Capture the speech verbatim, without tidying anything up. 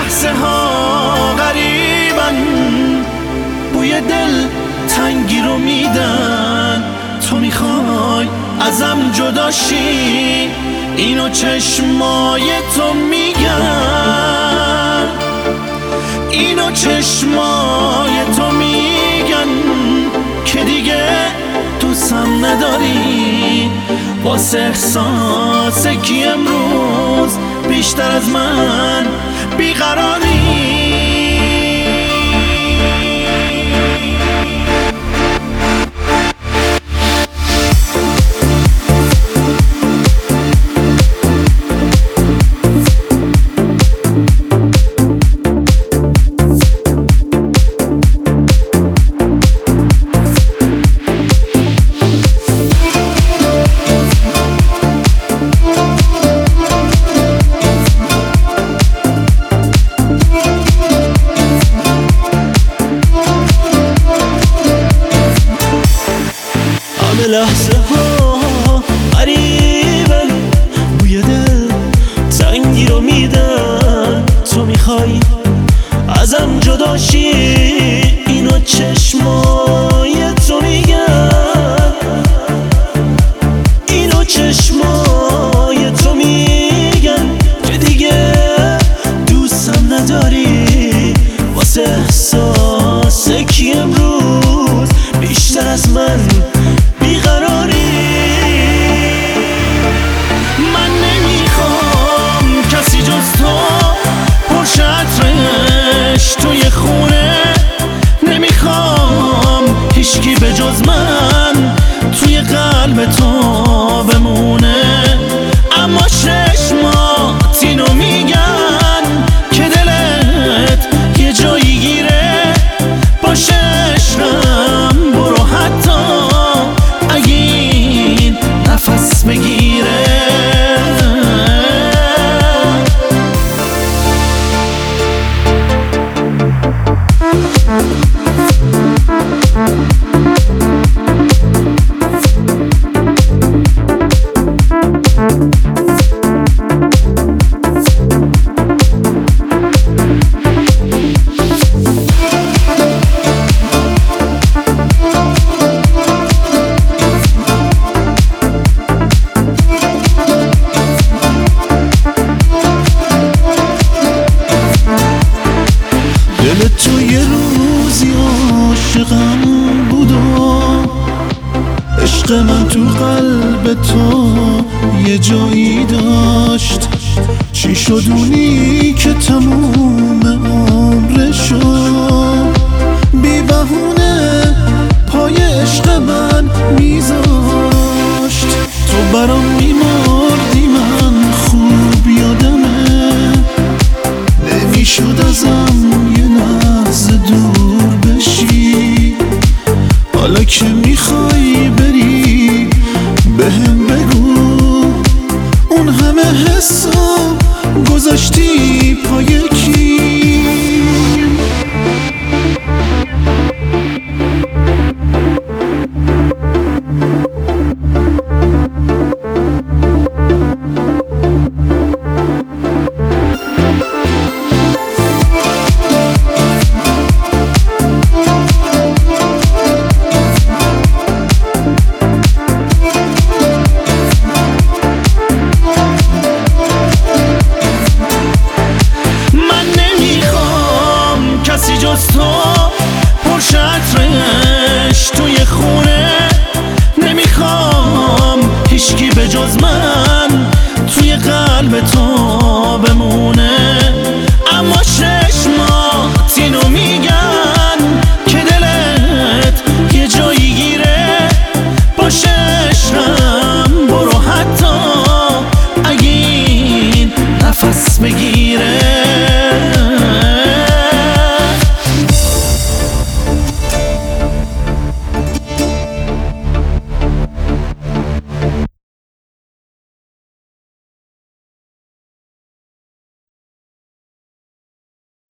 لحظه ها غریبن، بوی دل تنگی رو میدن. تو میخوای ازم جدا شی، اینو چشمای تو میگن، اینو چشمای تو میگن که دیگه دوستم نداری. واسه احساس کی امروز بیشتر از من بیقراری؟ لحظه ها قریبن، بوی دل تنگی رو میدن. تو میخوای ازم جدا شی، اینو چشمای تو میگن، اینو چشمای تو میگن که دیگه دوستم نداری. واسه احساس کی امروز بیشتر از من بیقراری؟ من نمیخوام کسی جز تو پرشه عطرش توی خونه، نمیخوام هیچکی به جز من توی قلب تو بمونه. اما چشمات اینو میگن که دلت یه جایی گیره. باشه عشقم برو حتی اگه نفس بگیره. دل تو یه روزی عاشقم بود و عشق من تو قلب تو یه جایی داشت. چی شد اونی که تموم عمرشو بی بهونه پای عشق من میذاشت؟ تو برام میمردی، من خوب یادمه، نمیشد ازم یه لحظه دور بشی. حالا که میخوای بری بهم بگو، اون همه حسو گذاشتی